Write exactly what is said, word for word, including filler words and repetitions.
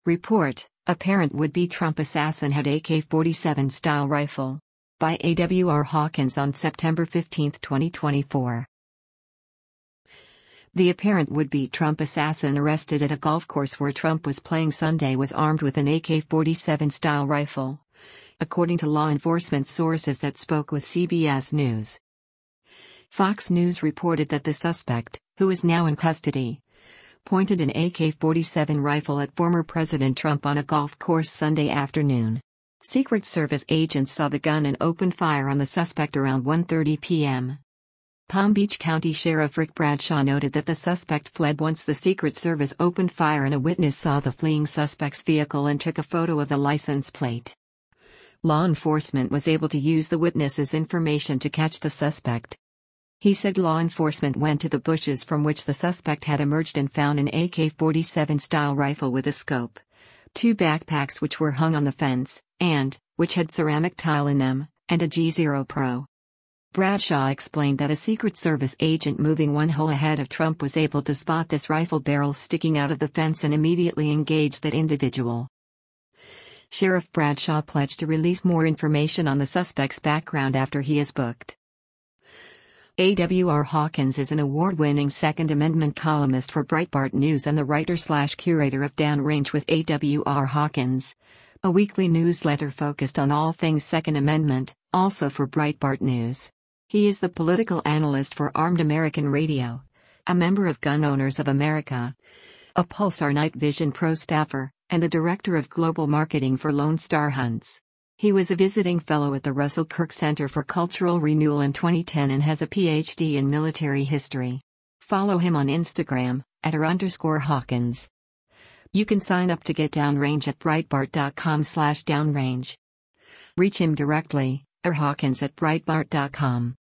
Report: Apparent would-be Trump assassin had A K forty-seven style rifle. By A W R Hawkins on September fifteenth, twenty twenty-four. The apparent would-be Trump assassin arrested at a golf course where Trump was playing Sunday was armed with an A K forty-seven style rifle, according to law enforcement sources that spoke with C B S News. Fox News reported that the suspect, who is now in custody, pointed an A K forty-seven rifle at former President Trump on a golf course Sunday afternoon. Secret Service agents saw the gun and opened fire on the suspect around one thirty p m Palm Beach County Sheriff Rick Bradshaw noted that the suspect fled once the Secret Service opened fire and a witness saw the fleeing suspect's vehicle and took a photo of the license plate. Law enforcement was able to use the witness's information to catch the suspect. He said law enforcement went to the bushes from which the suspect had emerged and found an A K forty-seven style rifle with a scope, two backpacks which were hung on the fence, and, which had ceramic tile in them, and a G zero Pro. Bradshaw explained that a Secret Service agent moving one hole ahead of Trump was able to spot this rifle barrel sticking out of the fence and immediately engaged that individual. Sheriff Bradshaw pledged to release more information on the suspect's background after he is booked. A W R Hawkins is an award-winning Second Amendment columnist for Breitbart News and the writer-slash-curator of Downrange with A W R Hawkins, a weekly newsletter focused on all things Second Amendment, also for Breitbart News. He is the political analyst for Armed American Radio, a member of Gun Owners of America, a Pulsar Night Vision Pro staffer, and the director of global marketing for Lone Star Hunts. He was a visiting fellow at the Russell Kirk Center for Cultural Renewal in twenty ten and has a P H D in military history. Follow him on Instagram, at r underscore Hawkins. You can sign up to get Downrange at breitbart dot com slash downrange. Reach him directly, or Hawkins at breitbart dot com.